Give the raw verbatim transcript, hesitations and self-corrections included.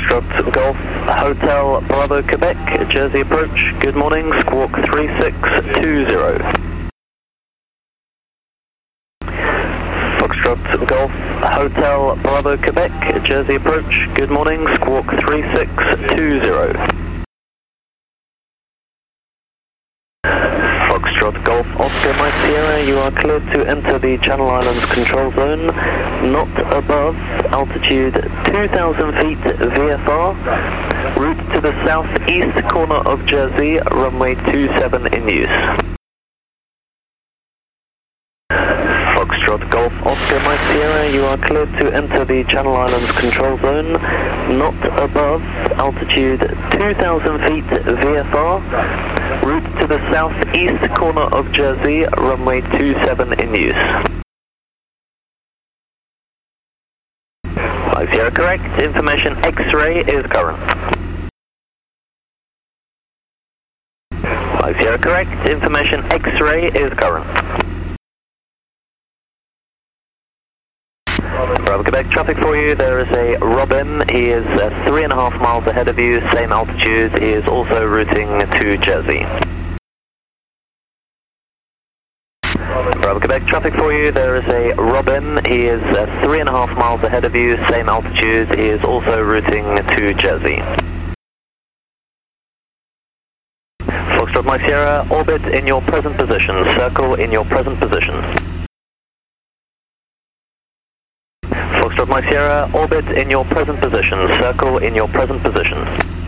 Foxtrot Golf Hotel Bravo Quebec, Jersey approach, good morning, squawk three six two zero. Foxtrot Golf Hotel Bravo Quebec, Jersey approach, good morning, squawk three six two zero. Foxtrot Golf Oscar Mike Sierra, you are cleared to enter the Channel Islands control zone, not above altitude two thousand feet V F R, route to the southeast corner of Jersey, runway two seven in use. Foxtrot Golf Oscar Mike Sierra, you are cleared to enter the Channel Islands control zone, not above altitude two thousand feet V F R, route to the southeast corner of Jersey, runway two seven in use. five zero correct, information X-ray is current. five zero correct, information X-ray is current. Bravo Quebec traffic for you, there is a Robin, he is uh, three and a half miles ahead of you, same altitude, he is also routing to Jersey. Bravo Quebec traffic for you, there is a Robin, he is uh, three and a half miles ahead of you, same altitude, he is also routing to Jersey. Foxtrot Mike Sierra, orbit in your present position, circle in your present position. Foxtrot Mike Sierra, orbit in your present position, circle in your present position.